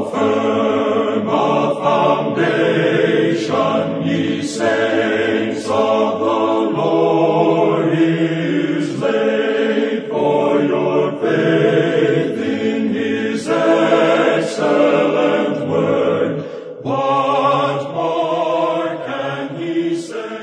firm a foundation, ye saints of the Lord, is laid, for your faith in his excellent word. What more can he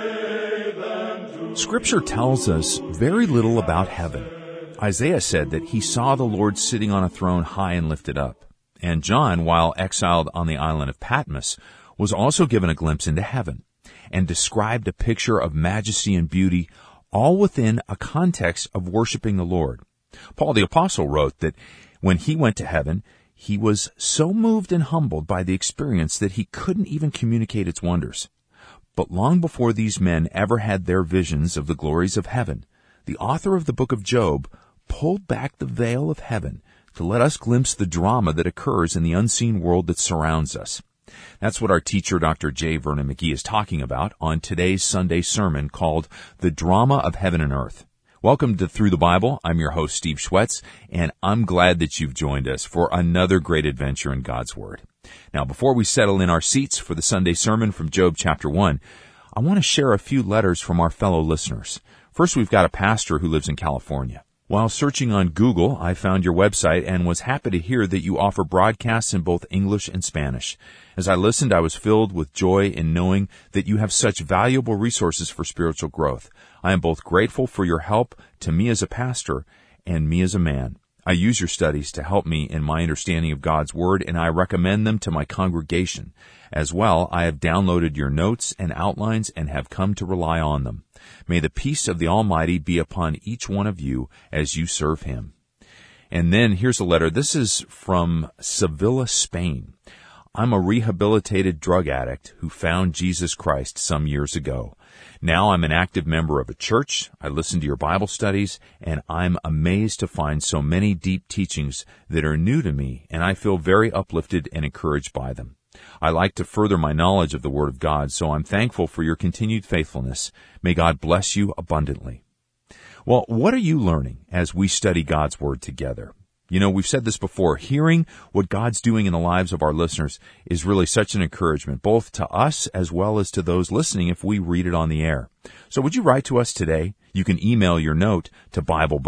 say than to... Scripture tells us very little about heaven. Isaiah said that he saw the Lord sitting on a throne high and lifted up. And John, while exiled on the island of Patmos, was also given a glimpse into heaven and described a picture of majesty and beauty, all within a context of worshiping the Lord. Paul the Apostle wrote that when he went to heaven, he was so moved and humbled by the experience that he couldn't even communicate its wonders. But long before these men ever had their visions of the glories of heaven, the author of the book of Job pulled back the veil of heaven to let us glimpse the drama that occurs in the unseen world that surrounds us. That's what our teacher, Dr. J. Vernon McGee, is talking about on today's Sunday sermon called The Drama of Heaven and Earth. Welcome to Through the Bible. I'm your host, Steve Schwetz, and I'm glad that you've joined us for another great adventure in God's Word. Now, before we settle in our seats for the Sunday sermon from Job chapter 1, I want to share a few letters from our fellow listeners. First, we've got a pastor who lives in California. While searching on Google, I found your website and was happy to hear that you offer broadcasts in both English and Spanish. As I listened, I was filled with joy in knowing that you have such valuable resources for spiritual growth. I am both grateful for your help to me as a pastor and me as a man. I use your studies to help me in my understanding of God's Word, and I recommend them to my congregation. As well, I have downloaded your notes and outlines and have come to rely on them. May the peace of the Almighty be upon each one of you as you serve Him. And then here's a letter. This is from Sevilla, Spain. I'm a rehabilitated drug addict who found Jesus Christ some years ago. Now I'm an active member of a church. I listen to your Bible studies, and I'm amazed to find so many deep teachings that are new to me, and I feel very uplifted and encouraged by them. I like to further my knowledge of the Word of God, so I'm thankful for your continued faithfulness. May God bless you abundantly. Well, what are you learning as we study God's Word together? You know, we've said this before, hearing what God's doing in the lives of our listeners is really such an encouragement, both to us as well as to those listening if we read it on the air. So would you write to us today? You can email your note to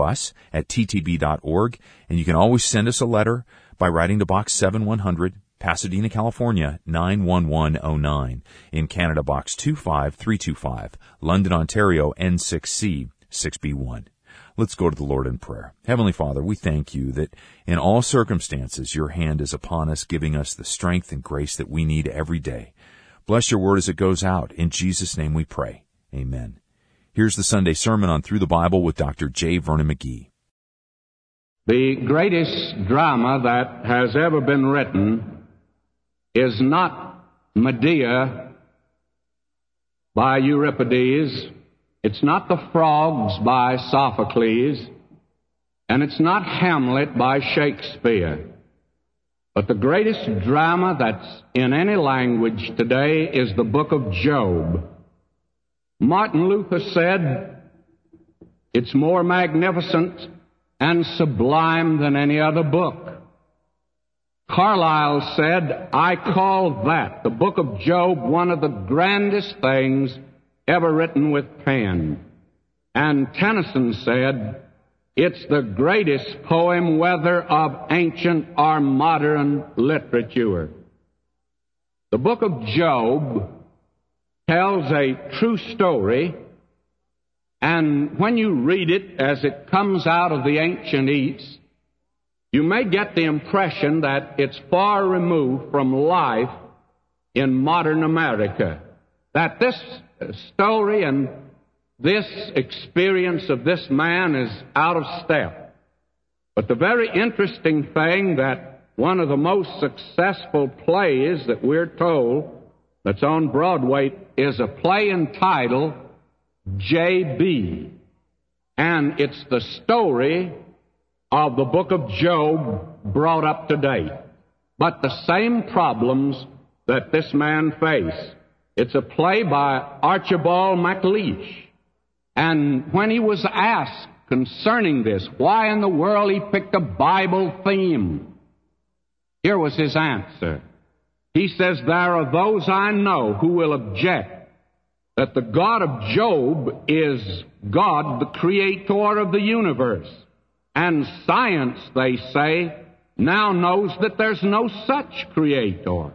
BibleBus@ttb.org, and you can always send us a letter by writing to Box 7100, Pasadena, California, 91109. In Canada, Box 25325, London, Ontario, N6C 6B1. Let's go to the Lord in prayer. Heavenly Father, we thank you that in all circumstances your hand is upon us, giving us the strength and grace that we need every day. Bless your word as it goes out. In Jesus' name we pray. Amen. Here's the Sunday sermon on Through the Bible with Dr. J. Vernon McGee. The greatest drama that has ever been written is not Medea by Euripides. It's not The Frogs by Sophocles, and it's not Hamlet by Shakespeare. But the greatest drama that's in any language today is the book of Job. Martin Luther said, it's more magnificent and sublime than any other book. Carlyle said, I call that, the book of Job, one of the grandest things ever written with pen. And Tennyson said, it's the greatest poem, whether of ancient or modern literature. The book of Job tells a true story, and when you read it as it comes out of the ancient East, you may get the impression that it's far removed from life in modern America, that this story and this experience of this man is out of step. But the very interesting thing that one of the most successful plays that we're told that's on Broadway is a play entitled J.B. And it's the story of the book of Job brought up to date. But the same problems that this man faced. It's a play by Archibald MacLeish. And when he was asked concerning this, why in the world he picked a Bible theme, Here was his answer. He says, there are those I know who will object that the God of Job is God, the creator of the universe. And science, they say, now knows that there's no such creator.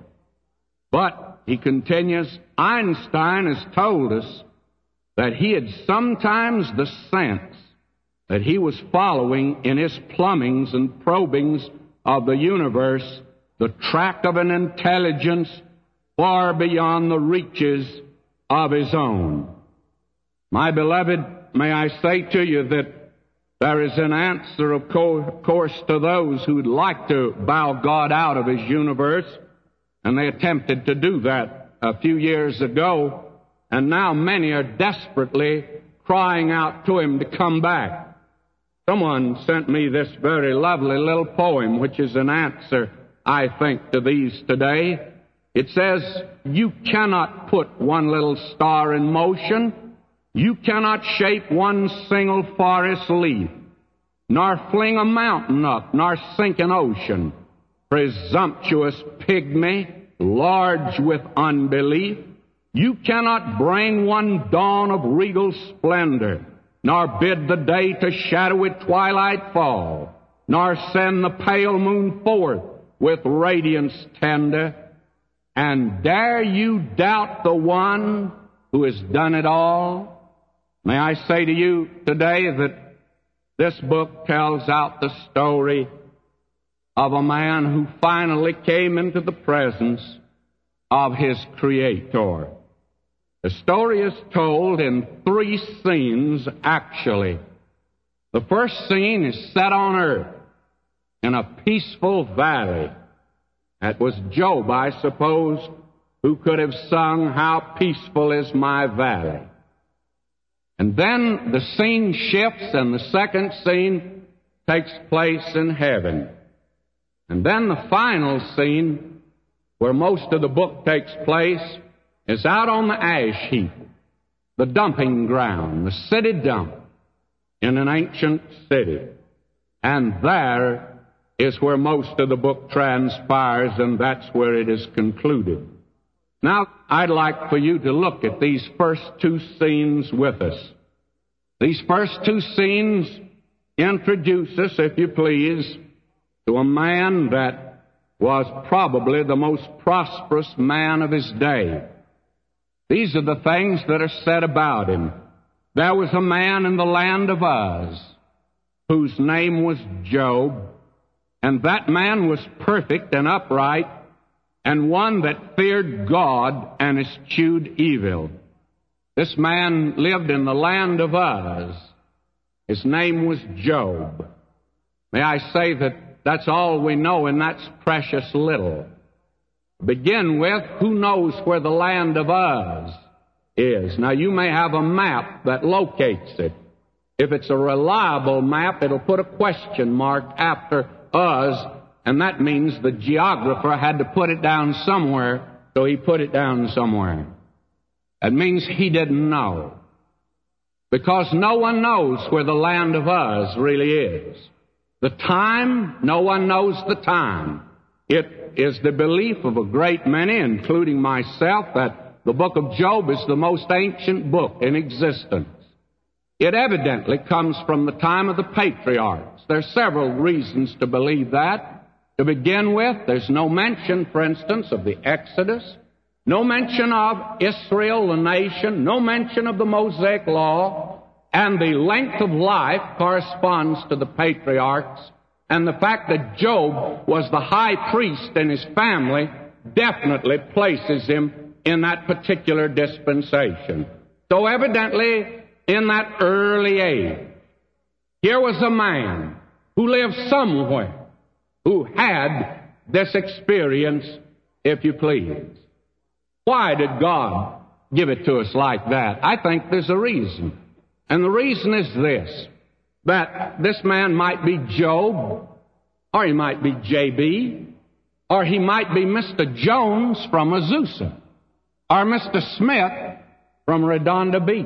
But, he continues, Einstein has told us that he had sometimes the sense that he was following in his plumbings and probings of the universe the track of an intelligence far beyond the reaches of his own. My beloved, may I say to you that there is an answer, of course, to those who'd like to bow God out of his universe, and they attempted to do that a few years ago, and now many are desperately crying out to him to come back. Someone sent me this very lovely little poem, which is an answer, I think, to these today. It says, you cannot put one little star in motion. You cannot shape one single forest leaf, nor fling a mountain up, nor sink an ocean. Presumptuous pygmy, large with unbelief, you cannot bring one dawn of regal splendor, nor bid the day to shadowy twilight fall, nor send the pale moon forth with radiance tender. And dare you doubt the one who has done it all? May I say to you today that this book tells out the story of a man who finally came into the presence of his Creator. The story is told in 3 scenes, actually. The first scene is set on earth in a peaceful valley. That was Job, I suppose, who could have sung, "How peaceful is my valley." And then the scene shifts, and the second scene takes place in heaven. And then the final scene, where most of the book takes place, is out on the ash heap, the dumping ground, the city dump in an ancient city. And there is where most of the book transpires, and that's where it is concluded. Now, I'd like for you to look at these first 2 scenes with us. These first 2 scenes introduce us, if you please, to a man that was probably the most prosperous man of his day. These are the things that are said about him. There was a man in the land of Uz whose name was Job, and that man was perfect and upright, and one that feared God and eschewed evil. This man lived in the land of Uz. His name was Job. May I say that that's all we know, and that's precious little. To begin with, who knows where the land of Uz is? Now, you may have a map that locates it. If it's a reliable map, it'll put a question mark after Uz, and that means the geographer had to put it down somewhere, so he put it down somewhere. That means he didn't know. Because no one knows where the land of Uz really is. The time, no one knows the time. It is the belief of a great many, including myself, that the book of Job is the most ancient book in existence. It evidently comes from the time of the patriarchs. There are several reasons to believe that. To begin with, there's no mention, for instance, of the Exodus, no mention of Israel, the nation, no mention of the Mosaic Law, and the length of life corresponds to the patriarchs, and the fact that Job was the high priest in his family definitely places him in that particular dispensation. So evidently, in that early age, here was a man who lived somewhere who had this experience, if you please. Why did God give it to us like that? I think there's a reason. And the reason is this, that this man might be Job, or he might be J.B., or he might be Mr. Jones from Azusa, or Mr. Smith from Redondo Beach.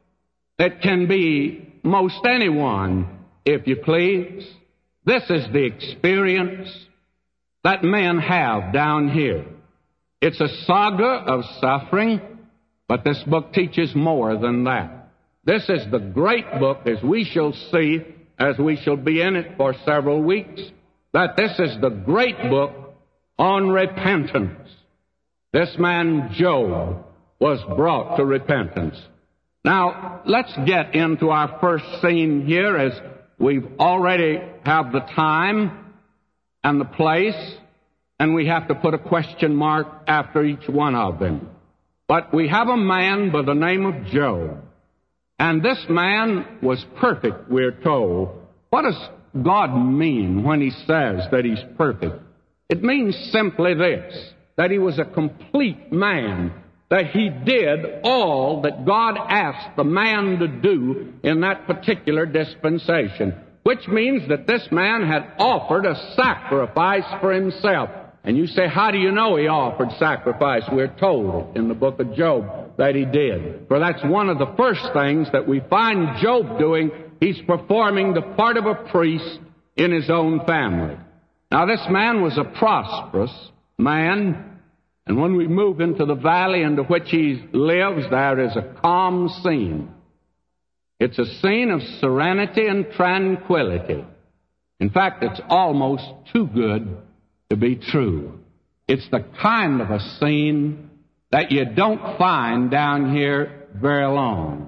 It can be most anyone, if you please. This is the experience that men have down here. It's a saga of suffering, but this book teaches more than that. This is the great book, as we shall see, as we shall be in it for several weeks, that this is the great book on repentance. This man, Job, was brought to repentance. Now, let's get into our first scene here, as we've already have the time and the place, and we have to put a question mark after each one of them. But we have a man by the name of Job. And this man was perfect, we're told. What does God mean when He says that He's perfect? It means simply this, that he was a complete man, that he did all that God asked the man to do in that particular dispensation, which means that this man had offered a sacrifice for himself. And you say, how do you know he offered sacrifice? We're told in the book of Job that he did. For that's one of the first things that we find Job doing. He's performing the part of a priest in his own family. Now, this man was a prosperous man, and when we move into the valley into which he lives, there is a calm scene. It's a scene of serenity and tranquility. In fact, it's almost too good to be true. It's the kind of a scene that you don't find down here very long.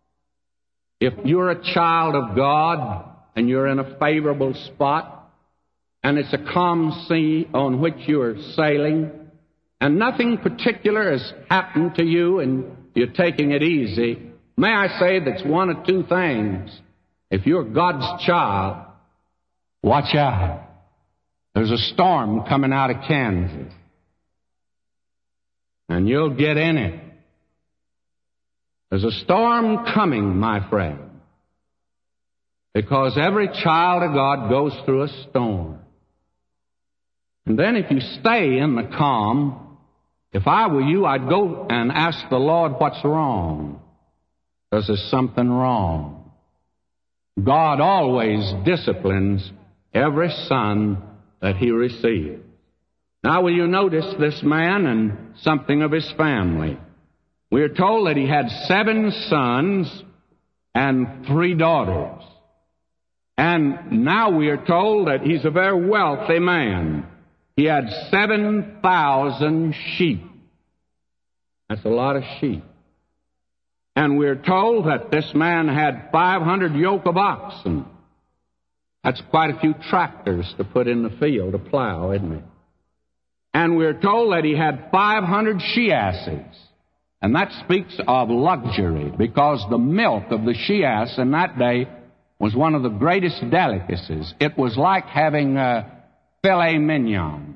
If you're a child of God and you're in a favorable spot, and it's a calm sea on which you're sailing, and nothing particular has happened to you and you're taking it easy, may I say that's one of two things. If you're God's child, watch out. There's a storm coming out of Kansas, and you'll get in it. There's a storm coming, my friend, because every child of God goes through a storm. And then if you stay in the calm, if I were you, I'd go and ask the Lord what's wrong. Because there's something wrong. God always disciplines every son that He receives. Now, will you notice this man and something of his family? We are told that he had 7 sons and 3 daughters. And now we are told that he's a very wealthy man. He had 7,000 sheep. That's a lot of sheep. And we're told that this man had 500 yoke of oxen. That's quite a few tractors to put in the field to plow, isn't it? And we're told that he had 500 she-asses. And that speaks of luxury, because the milk of the she-ass in that day was one of the greatest delicacies. It was like having filet mignon.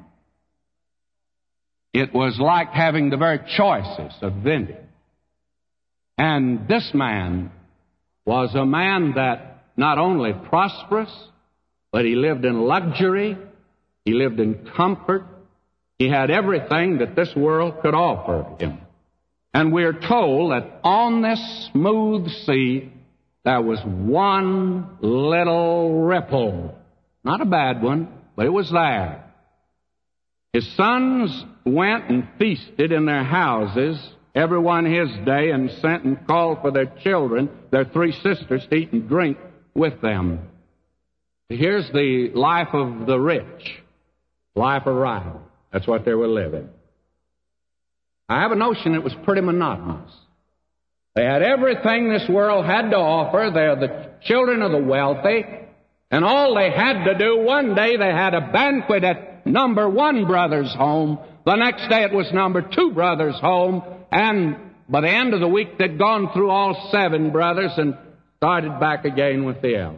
It was like having the very choicest of vintage. And this man was a man that not only prosperous, but he lived in luxury, he lived in comfort, he had everything that this world could offer him. And we're told that on this smooth sea, there was one little ripple. Not a bad one, but it was there. His sons went and feasted in their houses, everyone his day, and sent and called for their children, their 3 sisters, to eat and drink with them. Here's the life of the rich, life of rival. That's what they were living. I have a notion it was pretty monotonous. They had everything this world had to offer. They're the children of the wealthy. And all they had to do, one day they had a banquet at number 1 brother's home. The next day it was number 2 brother's home. And by the end of the week they'd gone through all 7 brothers and started back again with the elder.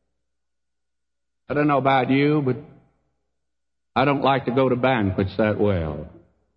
I don't know about you, but I don't like to go to banquets that well.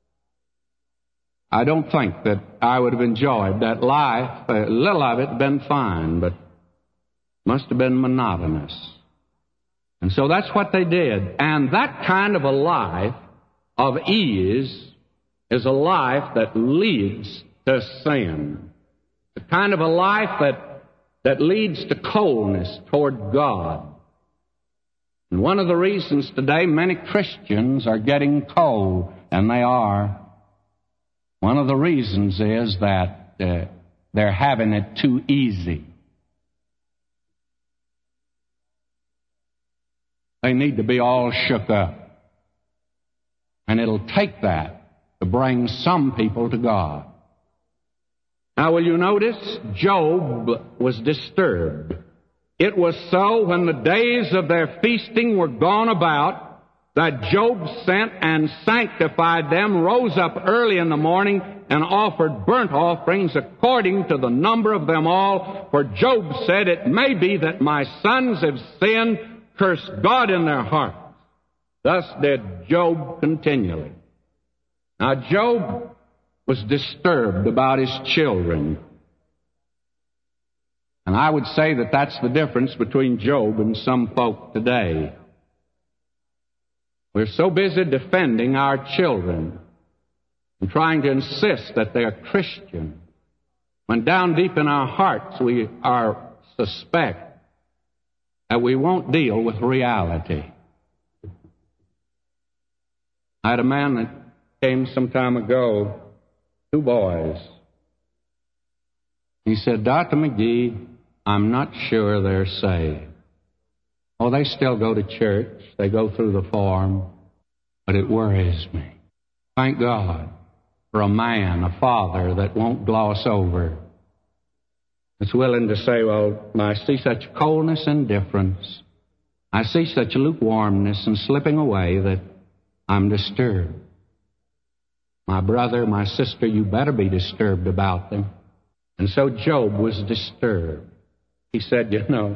I don't think that I would have enjoyed that life. A little of it had been fine, but must have been monotonous. And so that's what they did. And that kind of a life of ease is a life that leads to sin. The kind of a life that leads to coldness toward God. And one of the reasons today many Christians are getting cold, and they are, one of the reasons is that they're having it too easy. They need to be all shook up. And it'll take that to bring some people to God. Now, will you notice? Job was disturbed. It was so when the days of their feasting were gone about that Job sent and sanctified them, rose up early in the morning, and offered burnt offerings according to the number of them all. For Job said, "It may be that my sons have sinned, cursed God in their hearts." Thus did Job continually. Now, Job was disturbed about his children. And I would say that that's the difference between Job and some folk today. We're so busy defending our children and trying to insist that they're Christian, when down deep in our hearts we are suspect that we won't deal with reality. I had a man that came some time ago, 2 boys. He said, "Dr. McGee, I'm not sure they're saved. Oh, they still go to church. They go through the form. But it worries me." Thank God for a man, a father, that won't gloss over. That's willing to say, "Well, I see such coldness and indifference. I see such lukewarmness and slipping away that I'm disturbed. My brother, my sister, you better be disturbed about them." And so Job was disturbed. He said, "You know,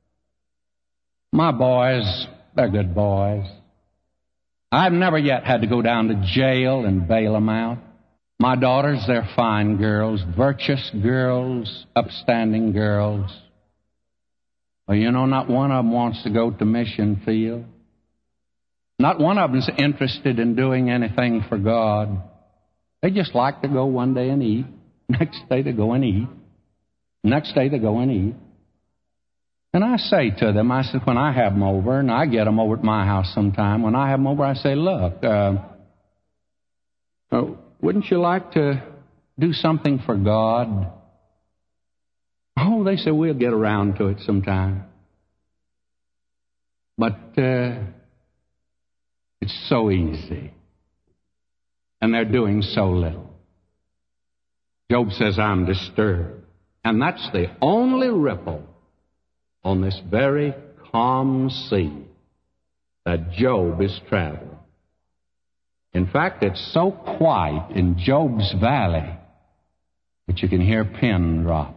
my boys, they're good boys. I've never yet had to go down to jail and bail them out. My daughters, they're fine girls, virtuous girls, upstanding girls. Well, you know, not one of them wants to go to mission field. Not one of them is interested in doing anything for God. They just like to go one day and eat. Next day they go and eat. Next day they go and eat." And I say to them, I said, when I have them over, and I get them over at my house sometime, when I have them over, I say, "Look, wouldn't you like to do something for God?" "Oh," they say, "we'll get around to it sometime." But it's so easy. And they're doing so little. Job says, "I'm disturbed." And that's the only ripple on this very calm sea that Job is traveling. In fact, it's so quiet in Job's valley that you can hear a pin drop.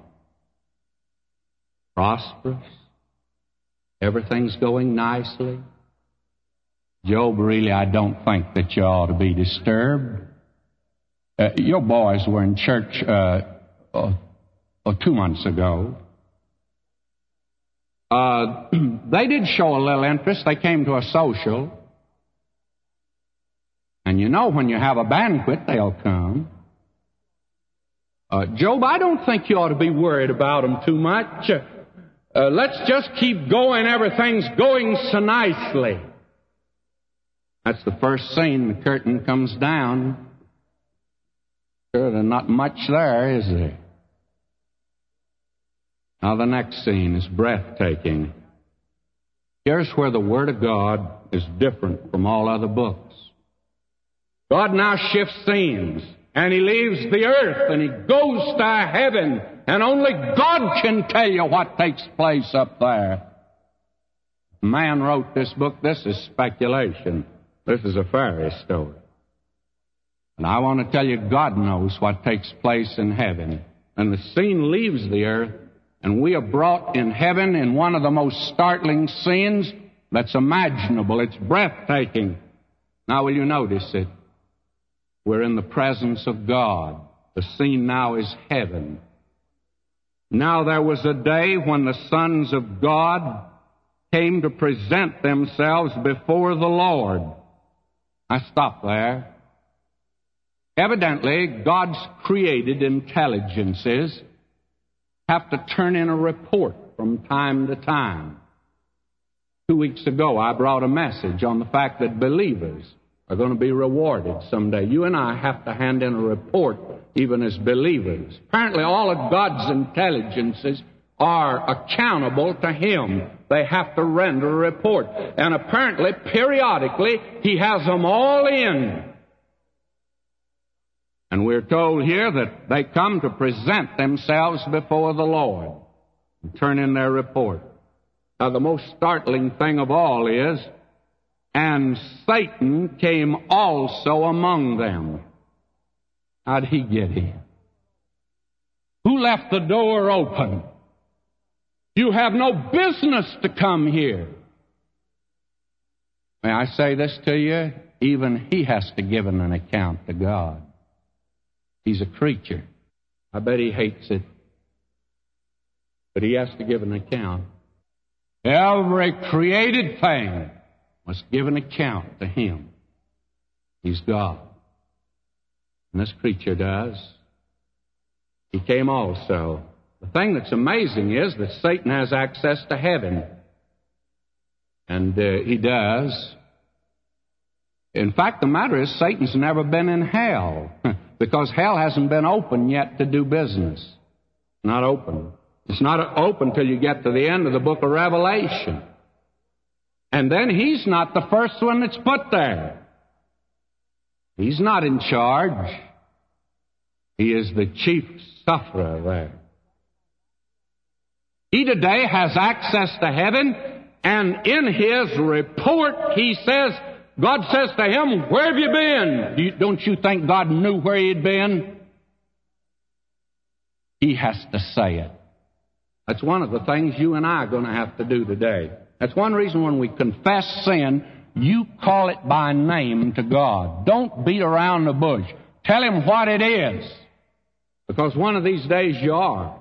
Prosperous. Everything's going nicely. Job, really, I don't think that you ought to be disturbed. Your boys were in church 2 months ago. They did show a little interest. They came to a social. And you know, when you have a banquet, they'll come. Job, I don't think you ought to be worried about them too much. Let's just keep going. Everything's going so nicely. That's the first scene. The curtain comes down. Sure, there's not much there, is there? Now the next scene is breathtaking. Here's where the Word of God is different from all other books. God now shifts scenes, and He leaves the earth, and He goes to heaven, and only God can tell you what takes place up there. Man wrote this book. This is speculation. This is a fairy story. And I want to tell you, God knows what takes place in heaven. And the scene leaves the earth, and we are brought in heaven in one of the most startling scenes that's imaginable. It's breathtaking. Now, will you notice it? We're in the presence of God. The scene now is heaven. Now there was a day when the sons of God came to present themselves before the Lord. I stop there. Evidently, God's created intelligences have to turn in a report from time to time. 2 weeks ago, I brought a message on the fact that believers are going to be rewarded someday. You and I have to hand in a report even as believers. Apparently, all of God's intelligences are accountable to Him. They have to render a report. And apparently, periodically, He has them all in. And we're told here that they come to present themselves before the Lord and turn in their report. Now, the most startling thing of all is, and Satan came also among them. How'd he get in? Who left the door open? You have no business to come here. May I say this to you? Even he has to give an account to God. He's a creature. I bet he hates it. But he has to give an account. Every created thing must give an account to him. He's God. And this creature does. He came also. The thing that's amazing is that Satan has access to heaven. And he does. In fact, the matter is Satan's never been in hell because hell hasn't been open yet to do business. Not open. It's not open till you get to the end of the book of Revelation. And then he's not the first one that's put there. He's not in charge. He is the chief sufferer there. He today has access to heaven, and in his report he says, God says to him, where have you been? Don't you think God knew where he'd been? He has to say it. That's one of the things you and I are going to have to do today. That's one reason when we confess sin, you call it by name to God. Don't beat around the bush. Tell him what it is. Because one of these days you are.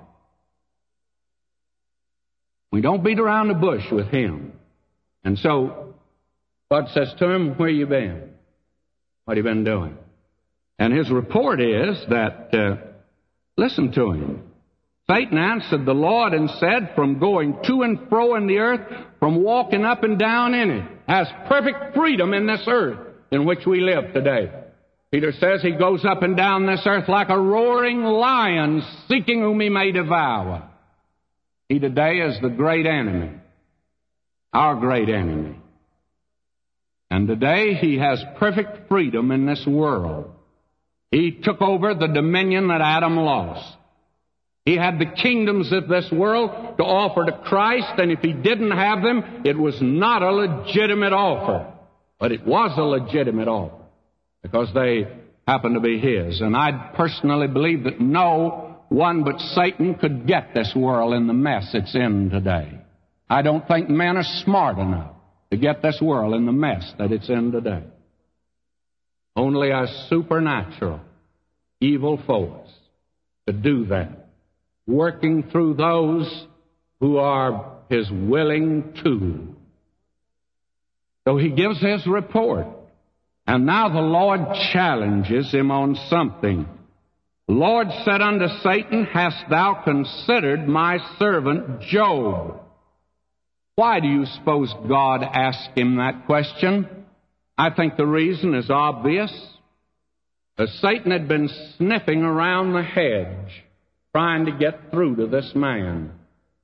We don't beat around the bush with him. And so God says to him, where you been? What have you been doing? And his report is that, listen to him. Satan answered the Lord and said, from going to and fro in the earth, from walking up and down in it, has perfect freedom in this earth in which we live today. Peter says he goes up and down this earth like a roaring lion, seeking whom he may devour. He today is the great enemy, our great enemy. And today he has perfect freedom in this world. He took over the dominion that Adam lost. He had the kingdoms of this world to offer to Christ, and if he didn't have them, it was not a legitimate offer. But it was a legitimate offer, because they happened to be his. And I personally believe that no one but Satan could get this world in the mess it's in today. I don't think men are smart enough to get this world in the mess that it's in today. Only a supernatural evil force could do that, working through those who are his willing tool. So he gives his report. And now the Lord challenges him on something. The Lord said unto Satan, hast thou considered my servant Job? Why do you suppose God asked him that question? I think the reason is obvious. Satan had been sniffing around the hedge, trying to get through to this man.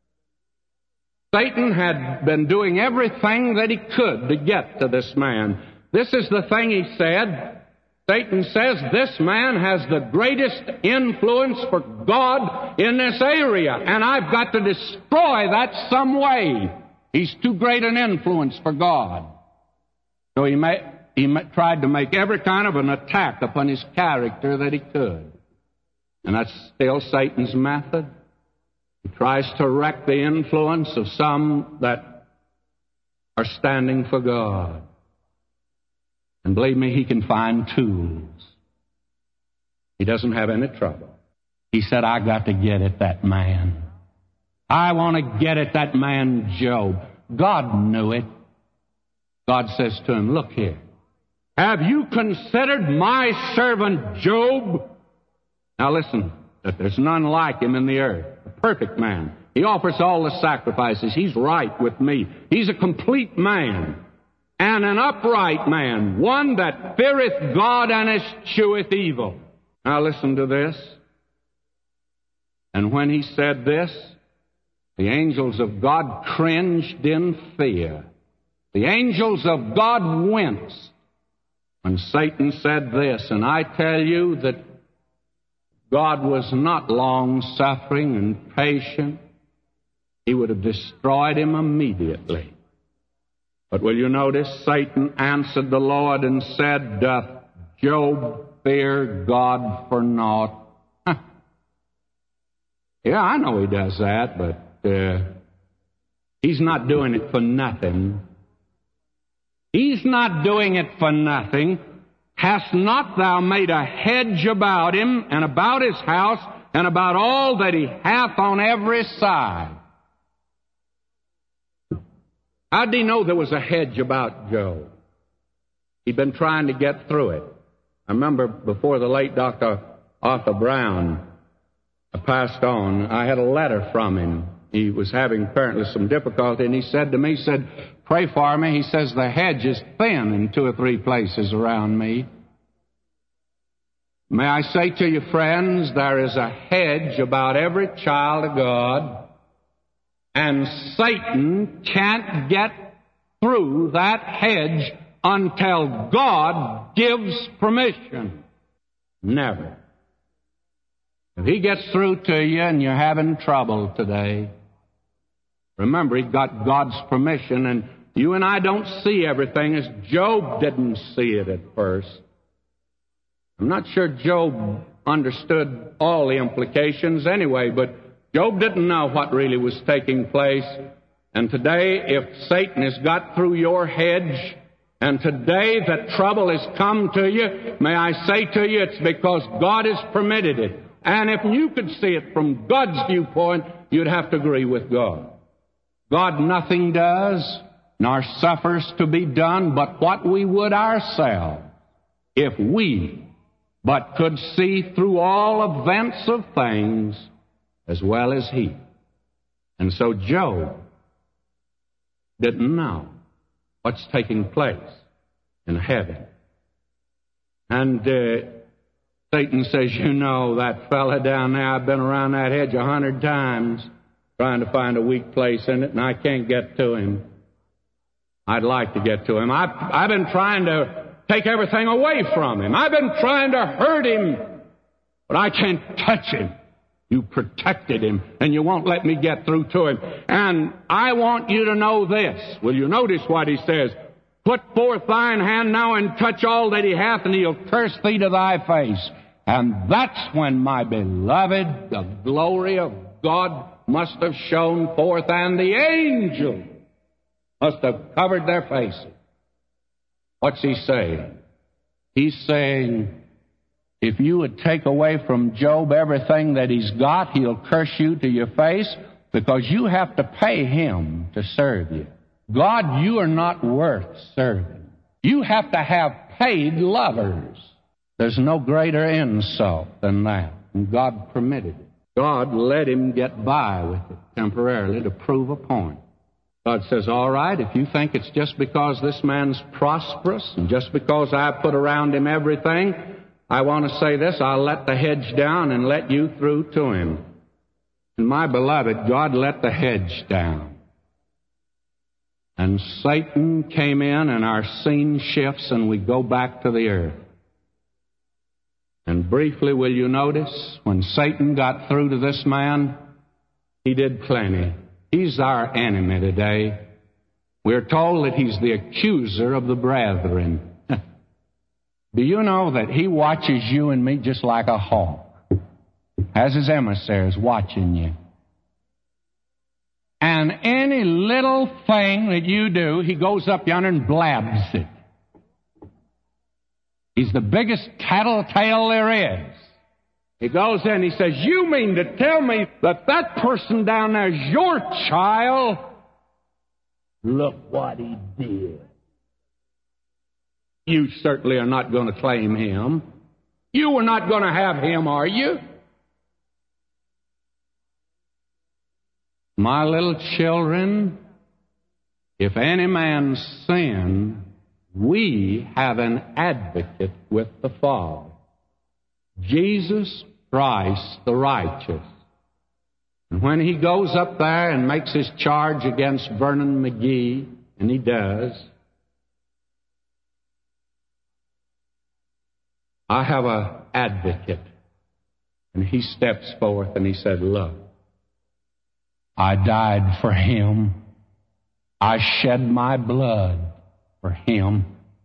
Satan had been doing everything that he could to get to this man. This is the thing he said. Satan says this man has the greatest influence for God in this area, and I've got to destroy that some way. He's too great an influence for God. So he tried to make every kind of an attack upon his character that he could. And that's still Satan's method. He tries to wreck the influence of some that are standing for God. And believe me, he can find tools. He doesn't have any trouble. He said, I got to get at that man. I want to get at that man, Job. God knew it. God says to him, look here. Have you considered my servant Job? Now listen, that there's none like him in the earth. A perfect man. He offers all the sacrifices. He's right with me. He's a complete man and an upright man, one that feareth God and escheweth evil. Now listen to this. And when he said this, the angels of God cringed in fear. The angels of God winced when Satan said this. And I tell you that God was not long-suffering and patient. He would have destroyed him immediately. But will you notice, Satan answered the Lord and said, "Doth Job fear God for naught?" Yeah, I know he does that, but he's not doing it for nothing. He's not doing it for nothing. Hast not thou made a hedge about him and about his house and about all that he hath on every side? How did he know there was a hedge about Job? He'd been trying to get through it. I remember before the late Dr. Arthur Brown passed on, I had a letter from him. He was having apparently some difficulty, and he said to me, "Pray for me." He says, "The hedge is thin in 2 or 3 places around me." May I say to you, friends, there is a hedge about every child of God, and Satan can't get through that hedge until God gives permission. Never. If he gets through to you and you're having trouble today, remember, he got God's permission, and you and I don't see everything as Job didn't see it at first. I'm not sure Job understood all the implications anyway, but Job didn't know what really was taking place. And today, if Satan has got through your hedge, and today that trouble has come to you, may I say to you, it's because God has permitted it. And if you could see it from God's viewpoint, you'd have to agree with God. God nothing does, nor suffers to be done, but what we would ourselves, if we but could see through all events of things as well as he. And so Job didn't know what's taking place in heaven. And Satan says, "You know, that fella down there, I've been around that hedge 100 times trying to find a weak place in it, and I can't get to him. I'd like to get to him. I've been trying to take everything away from him. I've been trying to hurt him, but I can't touch him. You protected him, and you won't let me get through to him. And I want you to know this." Will you notice what he says? "Put forth thine hand now and touch all that he hath, and he'll curse thee to thy face." And that's when, my beloved, the glory of God must have shone forth, and the angels must have covered their faces. What's he saying? He's saying, if you would take away from Job everything that he's got, he'll curse you to your face, because you have to pay him to serve you. God, you are not worth serving. You have to have paid lovers. There's no greater insult than that. And God permitted it. God let him get by with it temporarily to prove a point. God says, all right, if you think it's just because this man's prosperous and just because I put around him everything, I want to say this, I'll let the hedge down and let you through to him. And my beloved, God let the hedge down. And Satan came in, and our scene shifts, and we go back to the earth. And briefly, will you notice, when Satan got through to this man, he did plenty. He's our enemy today. We're told that he's the accuser of the brethren. Do you know that he watches you and me just like a hawk? Has his emissaries watching you. And any little thing that you do, he goes up yonder and blabs it. He's the biggest tattletale there is. He goes in, he says, you mean to tell me that that person down there is your child? Look what he did. You certainly are not going to claim him. You are not going to have him, are you? My little children, if any man sin, we have an advocate with the Father, Jesus Christ the righteous. And when he goes up there and makes his charge against Vernon McGee, and he does, I have an advocate. And he steps forth and he said, look, I died for him. I shed my blood for him.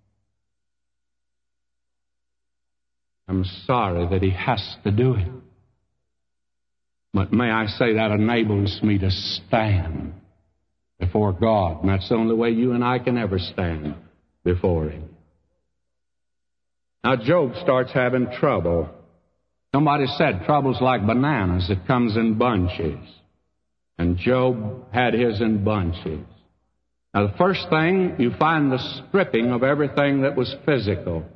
I'm sorry that he has to do it. But may I say that enables me to stand before God. And that's the only way you and I can ever stand before him. Now Job starts having trouble. Somebody said trouble's like bananas. It comes in bunches. And Job had his in bunches. Now the first thing, you find the stripping of everything that was physical.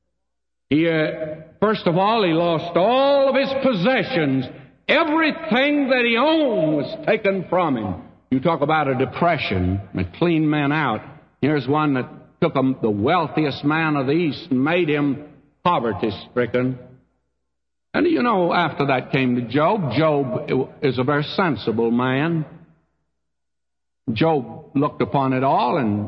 First of all, he lost all of his possessions. Everything that he owned was taken from him. You talk about a depression that cleaned men out. Here's one that took the wealthiest man of the East and made him poverty-stricken. And you know, after that came to Job. Job is a very sensible man. Job looked upon it all, and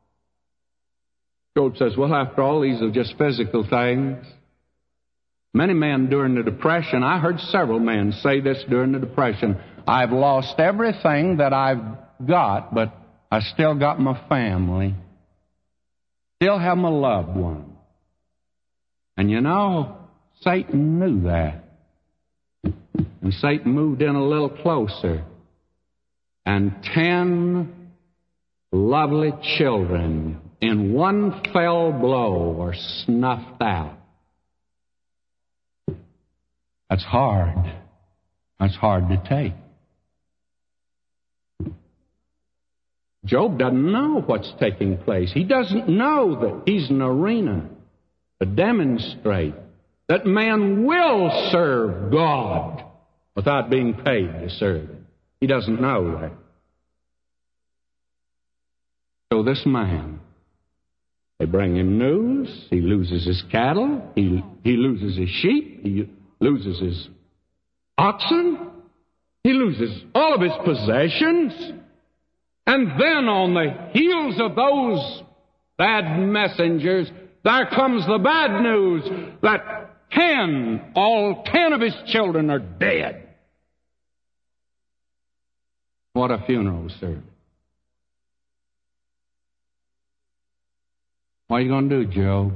Job says, well, after all, these are just physical things. Many men during the Depression, I heard several men say this during the Depression, I've lost everything that I've got, but I still got my family. Still have my loved one. And you know, Satan knew that. And Satan moved in a little closer. And 10 lovely children in one fell blow were snuffed out. That's hard. That's hard to take. Job doesn't know what's taking place. He doesn't know that he's an arena to demonstrate that man will serve God without being paid to serve Him. He doesn't know that. So this man, they bring him news. He loses his cattle. He loses his sheep. He loses his oxen. He loses all of his possessions. And then on the heels of those bad messengers, there comes the bad news that all 10 of his children are dead. What a funeral service. What are you going to do, Job?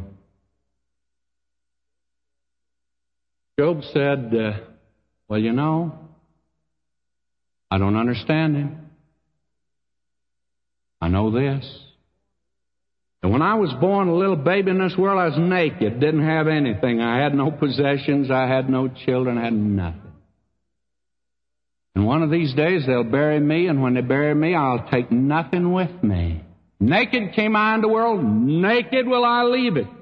Job said, well, you know, I don't understand him. I know this. And when I was born a little baby in this world, I was naked, didn't have anything. I had no possessions, I had no children, I had nothing. And one of these days they'll bury me, and when they bury me, I'll take nothing with me. Naked came I into the world, naked will I leave it.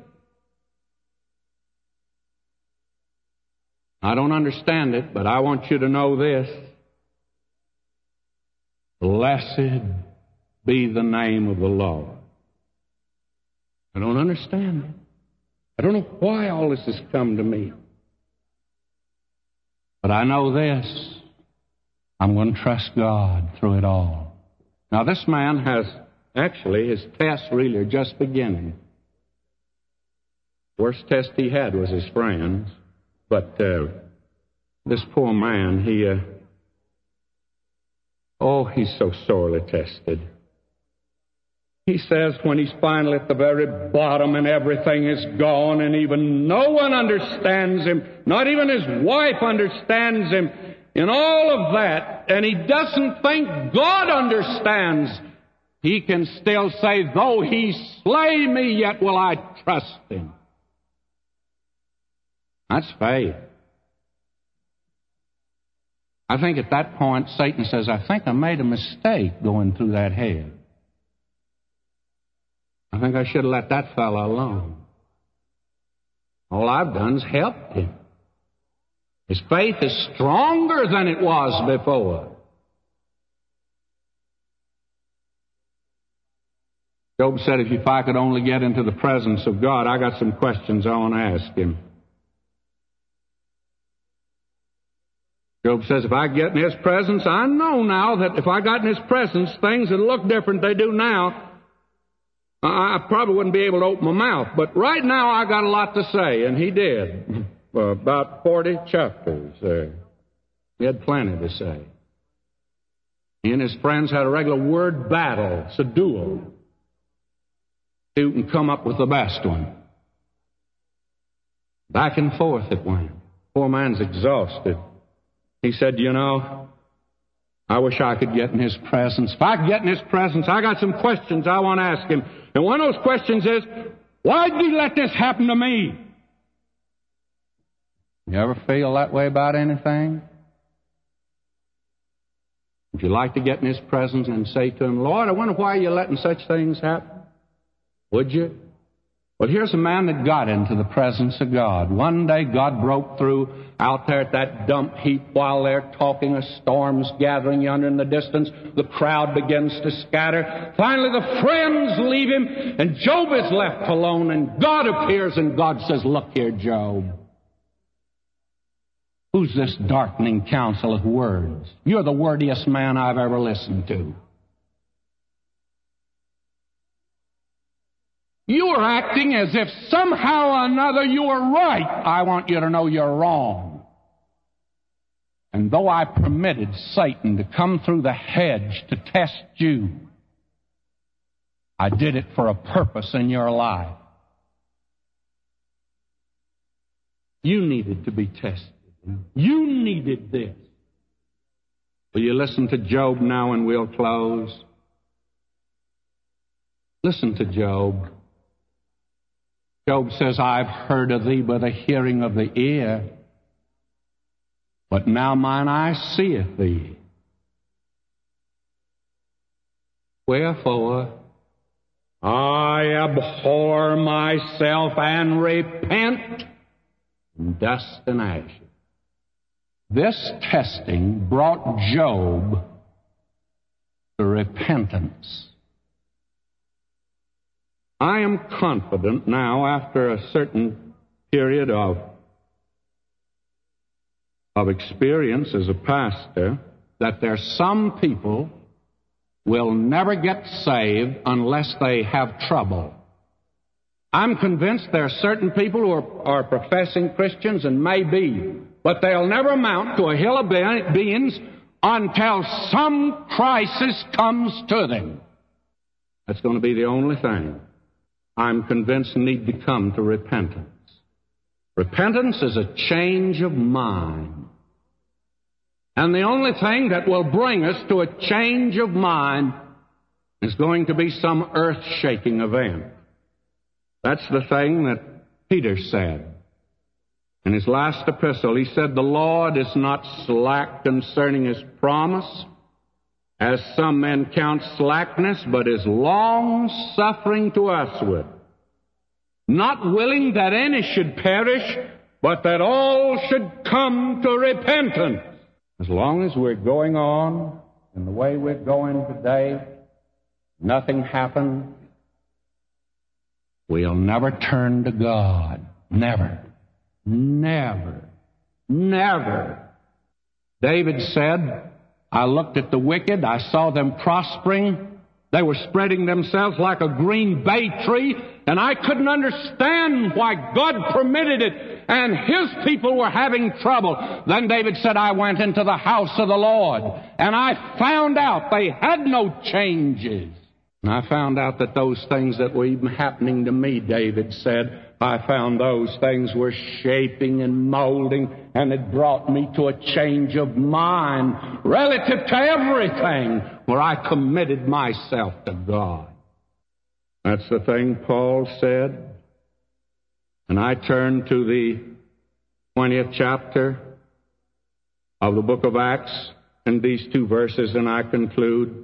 I don't understand it, but I want you to know this. Blessed be the name of the Lord. I don't understand it. I don't know why all this has come to me. But I know this. I'm going to trust God through it all. Now this man has, actually, his tests really are just beginning. Worst test he had was his friends. But this poor man, he's so sorely tested. He says when he's finally at the very bottom and everything is gone and even no one understands him, not even his wife understands him in all of that, and he doesn't think God understands, he can still say, though he slay me, yet will I trust him. That's faith. I think at that point, Satan says, I think I made a mistake going through that head. I think I should have let that fellow alone. All I've done is helped him. His faith is stronger than it was before. Job said, if I could only get into the presence of God, I got some questions I want to ask him. Job says, if I get in his presence, I know now that if I got in his presence, things would look different than they do now. I probably wouldn't be able to open my mouth. But right now I got a lot to say, and he did. For about 40 chapters there. He had plenty to say. He and his friends had a regular word battle. It's a duel. See who can come up with the best one. Back and forth it went. Poor man's exhausted. He said, you know, I wish I could get in his presence. If I could get in his presence, I got some questions I want to ask him. And one of those questions is, why did he let this happen to me? You ever feel that way about anything? Would you like to get in his presence and say to him, Lord, I wonder why you're letting such things happen? Would you? Well, here's a man that got into the presence of God. One day God broke through out there at that dump heap while they're talking. A storm's gathering yonder in the distance. The crowd begins to scatter. Finally, the friends leave him, and Job is left alone, and God appears, and God says, look here, Job. Who's this darkening counsel of words? You're the wordiest man I've ever listened to. You are acting as if somehow or another you are right. I want you to know you're wrong. And though I permitted Satan to come through the hedge to test you, I did it for a purpose in your life. You needed to be tested. You needed this. Will you listen to Job now and we'll close? Listen to Job. Job says, I've heard of thee by the hearing of the ear, but now mine eye seeth thee. Wherefore, I abhor myself and repent in dust and ashes. This testing brought Job to repentance. I am confident now, after a certain period of experience as a pastor, that there's some people will never get saved unless they have trouble. I'm convinced there are certain people who are professing Christians and may be, but they'll never amount to a hill of beans until some crisis comes to them. That's going to be the only thing I'm convinced need to come to repentance. Repentance is a change of mind. And the only thing that will bring us to a change of mind is going to be some earth-shaking event. That's the thing that Peter said. In his last epistle, he said, the Lord is not slack concerning his promise, as some men count slackness, but is long-suffering to usward, not willing that any should perish, but that all should come to repentance. As long as we're going on in the way we're going today, nothing happens, we'll never turn to God. Never. Never. Never. David said, I looked at the wicked, I saw them prospering. They were spreading themselves like a green bay tree, and I couldn't understand why God permitted it, and his people were having trouble. Then David said, I went into the house of the Lord, and I found out they had no changes. And I found out that those things that were even happening to me, David said, I found those things were shaping and molding, and it brought me to a change of mind relative to everything where I committed myself to God. That's the thing Paul said. And I turn to the 20th chapter of the book of Acts and these two verses, and I conclude.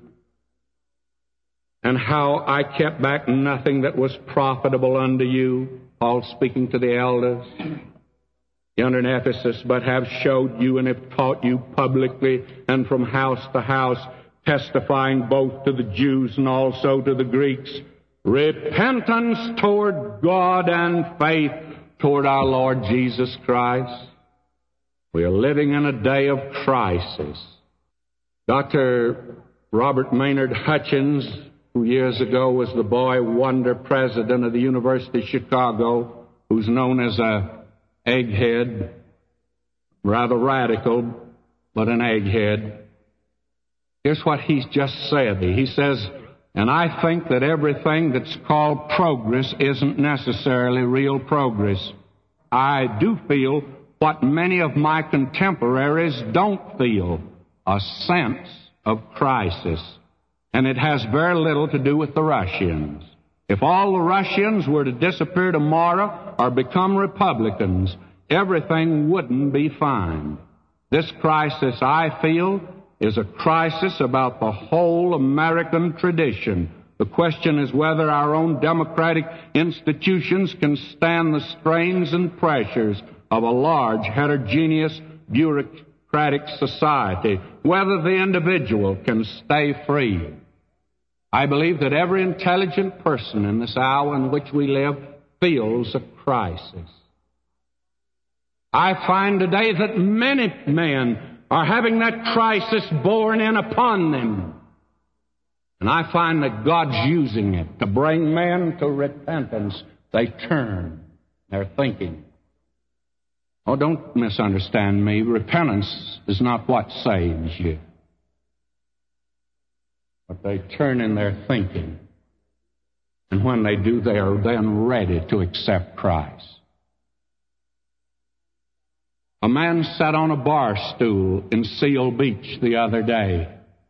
And how I kept back nothing that was profitable unto you, Paul speaking to the elders yonder in Ephesus, but have showed you and have taught you publicly and from house to house, testifying both to the Jews and also to the Greeks, repentance toward God and faith toward our Lord Jesus Christ. We are living in a day of crisis. Dr. Robert Maynard Hutchins, who years ago was the boy wonder president of the University of Chicago, who's known as a egghead, rather radical, but an egghead. Here's what he's just said. He says, and I think that everything that's called progress isn't necessarily real progress. I do feel what many of my contemporaries don't feel, a sense of crisis. And it has very little to do with the Russians. If all the Russians were to disappear tomorrow or become Republicans, everything wouldn't be fine. This crisis, I feel, is a crisis about the whole American tradition. The question is whether our own democratic institutions can stand the strains and pressures of a large, heterogeneous, bureaucratic society, whether the individual can stay free. I believe that every intelligent person in this hour in which we live feels a crisis. I find today that many men are having that crisis borne in upon them. And I find that God's using it to bring men to repentance. They turn their thinking. Oh, don't misunderstand me. Repentance is not what saves you. But they turn in their thinking. And when they do, they are then ready to accept Christ. A man sat on a bar stool in Seal Beach the other day.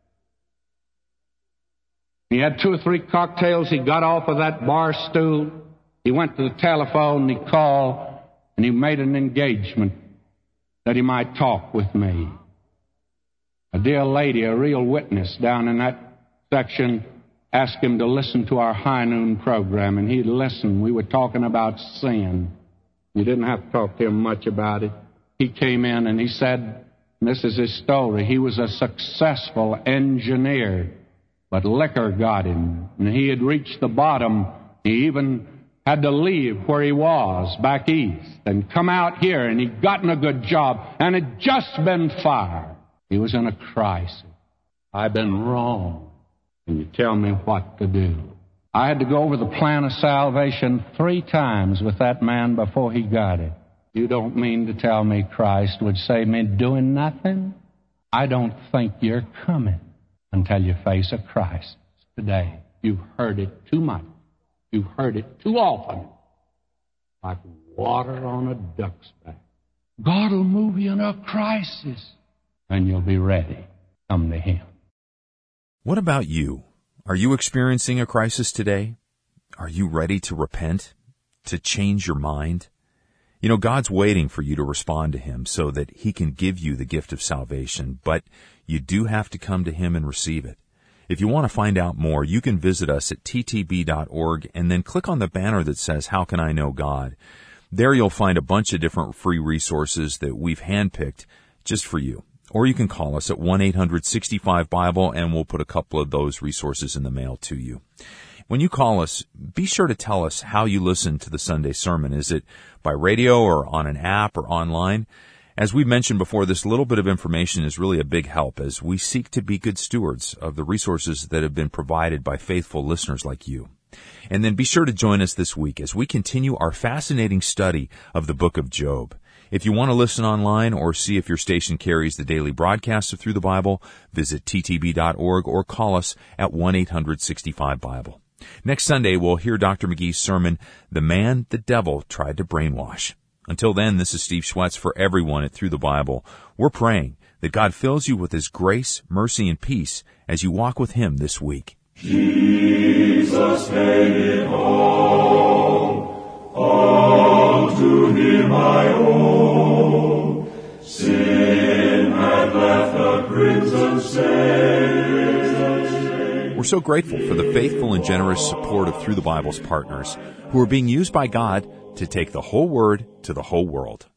He had 2 or 3 cocktails. He got off of that bar stool. He went to the telephone and he called and he made an engagement that he might talk with me. A dear lady, a real witness down in that section, asked him to listen to our high noon program, and he'd listen. We were talking about sin. You didn't have to talk to him much about it. He came in and he said, and this is his story, he was a successful engineer, but liquor got him, and he had reached the bottom. He even had to leave where he was back east and come out here, and he'd gotten a good job and had just been fired. He was in a crisis. I've been wrong. Can you tell me what to do? I had to go over the plan of salvation 3 times with that man before he got it. You don't mean to tell me Christ would save me doing nothing? I don't think you're coming until you face a crisis today. You've heard it too much. You've heard it too often. Like water on a duck's back. God will move you in a crisis, and you'll be ready. Come to Him. What about you? Are you experiencing a crisis today? Are you ready to repent? To change your mind? You know, God's waiting for you to respond to Him so that He can give you the gift of salvation, but you do have to come to Him and receive it. If you want to find out more, you can visit us at ttb.org and then click on the banner that says, How Can I Know God? There you'll find a bunch of different free resources that we've handpicked just for you. Or you can call us at 1-800-65-BIBLE, and we'll put a couple of those resources in the mail to you. When you call us, be sure to tell us how you listen to the Sunday sermon. Is it by radio or on an app or online? As we've mentioned before, this little bit of information is really a big help as we seek to be good stewards of the resources that have been provided by faithful listeners like you. And then be sure to join us this week as we continue our fascinating study of the book of Job. If you want to listen online or see if your station carries the daily broadcasts of Through the Bible, visit ttb.org or call us at 1-800-65-BIBLE. Next Sunday, we'll hear Dr. McGee's sermon, The Man the Devil Tried to Brainwash. Until then, this is Steve Schwetz for everyone at Through the Bible. We're praying that God fills you with His grace, mercy, and peace as you walk with Him this week. Jesus made it all to Him I owe. Sin had left a crimson stain. We're so grateful for the faithful and generous support of Through the Bible's partners who are being used by God to take the whole Word to the whole world.